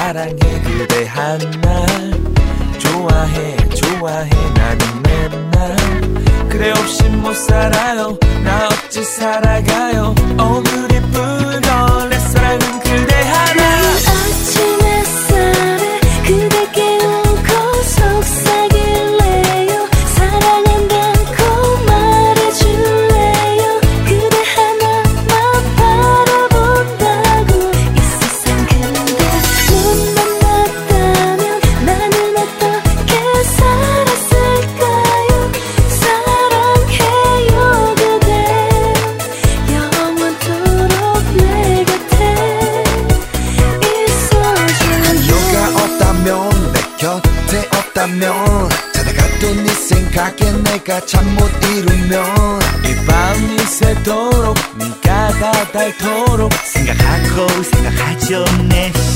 사랑해 그대 하나 좋아해 좋아해 나는 맨날 그대 없이 못 살아요 나 어찌 살아가요 Oh beautiful girl 내 사랑은 그대 하나 아침 햇살에 그대 깨우고 속삭일래요 사랑한다고 말해줄래요 그대 하나만 바라본다고 이 세상 근데 눈만 맞다면 나는 어떻게 살았을까요 사랑해요 그대 영원토록 내 곁에 있어줘 너가 없다면 내 곁에 없다면 찾아갔던 네 생각에 내가 잠 못 이루면 이 밤이 새도록 네가 다 닳도록 생각하고 생각하죠 내